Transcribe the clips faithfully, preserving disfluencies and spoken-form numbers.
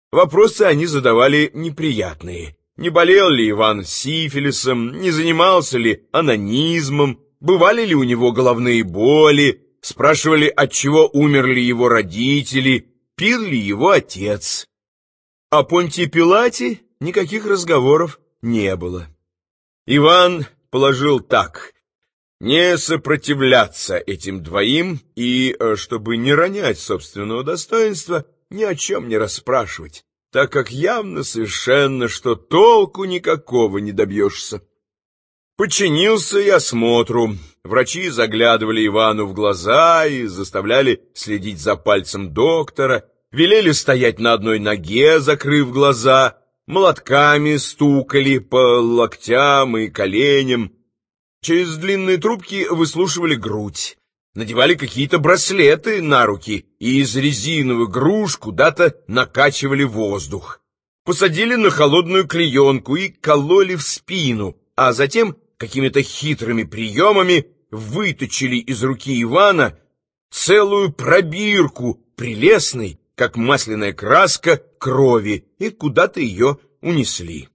Вопросы они задавали неприятные. Не болел ли Иван сифилисом, не занимался ли онанизмом, бывали ли у него головные боли, спрашивали, отчего умерли его родители, пил ли его отец. О Понтии Пилате никаких разговоров не было. Иван положил так: не сопротивляться этим двоим и, чтобы не ронять собственного достоинства, ни о чем не расспрашивать, так как явно совершенно, что толку никакого не добьешься. Подчинился и осмотру. Врачи заглядывали Ивану в глаза и заставляли следить за пальцем доктора, велели стоять на одной ноге, закрыв глаза, молотками стукали по локтям и коленям. Через длинные трубки выслушивали грудь, надевали какие-то браслеты на руки и из резиновых груш куда-то накачивали воздух. Посадили на холодную клеенку и кололи в спину, а затем какими-то хитрыми приемами выточили из руки Ивана целую пробирку прелестной, как масляная краска, крови, и куда-то ее унесли.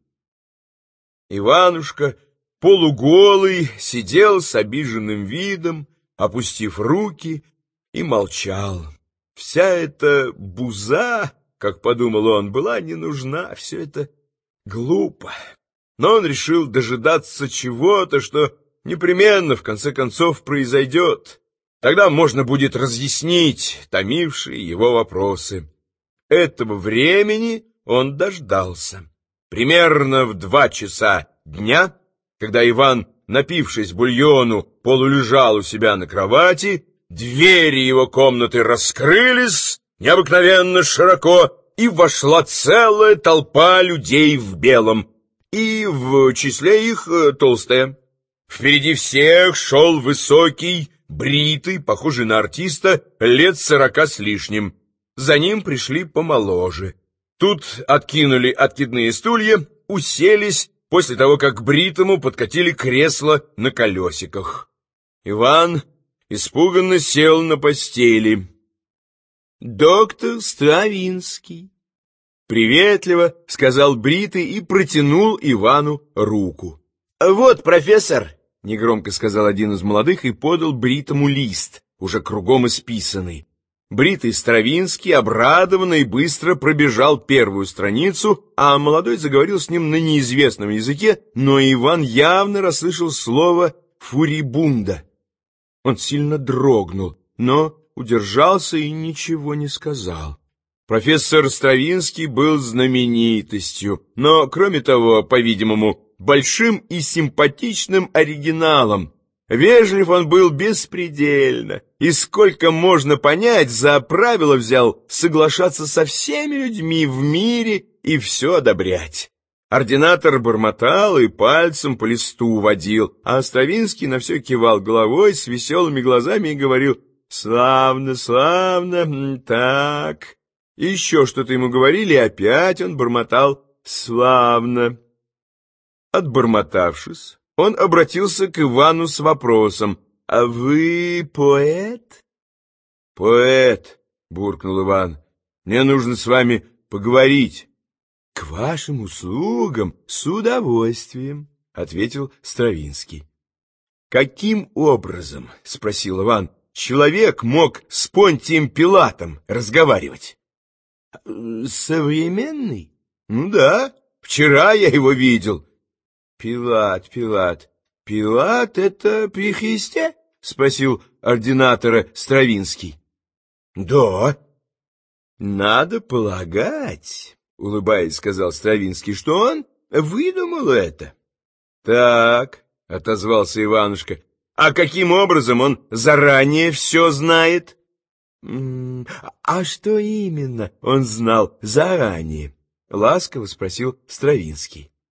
Иванушка, полуголый, сидел с обиженным видом, опустив руки, и молчал. Вся эта буза, как подумал он, была не нужна, все это глупо. Но он решил дожидаться чего-то, что непременно, в конце концов, произойдет. Тогда можно будет разъяснить томившие его вопросы. Этого времени он дождался. Примерно в два часа дня, когда Иван, напившись бульону, полулежал у себя на кровати, двери его комнаты раскрылись необыкновенно широко, и вошла целая толпа людей в белом, и в числе их толстая. Впереди всех шел высокий, бритый, похожий на артиста, лет сорока с лишним. За ним пришли помоложе. Тут откинули откидные стулья, уселись, после того, как к бритому подкатили кресло на колесиках. Иван испуганно сел на постели. «Доктор Стравинский», — приветливо сказал бритый и протянул Ивану руку. «Вот, профессор», — негромко сказал один из молодых и подал бритому лист, уже кругом исписанный. Бритый Стравинский обрадованно и быстро пробежал первую страницу, а молодой заговорил с ним на неизвестном языке, но Иван явно расслышал слово «фурибунда». Он сильно дрогнул, но удержался и ничего не сказал. Профессор Стравинский был знаменитостью, но, кроме того, по-видимому, большим и симпатичным оригиналом. Вежлив он был беспредельно, и сколько можно понять, за правило взял соглашаться со всеми людьми в мире и все одобрять. Ординатор бормотал и пальцем по листу водил, а Стравинский на все кивал головой с веселыми глазами и говорил: «Славно, славно, так». И еще что-то ему говорили, и опять он бормотал «славно». Отбормотавшись, он обратился к Ивану с вопросом: «А вы поэт?» «Поэт», — буркнул Иван, — «мне нужно с вами поговорить». «К вашим услугам с удовольствием», — ответил Стравинский. «Каким образом, — спросил Иван, — человек мог с Понтием Пилатом разговаривать?» «Современный? Ну да, вчера я его видел». «Пилат, Пилат, Пилат — это при Христе?» — спросил ординатора Стравинский. «Да». «Надо полагать, — улыбаясь, сказал Стравинский, — что он выдумал это». «Так, — отозвался Иванушка, — а каким образом он заранее все знает?» «А что именно он знал заранее?» — ласково спросил Стравинский.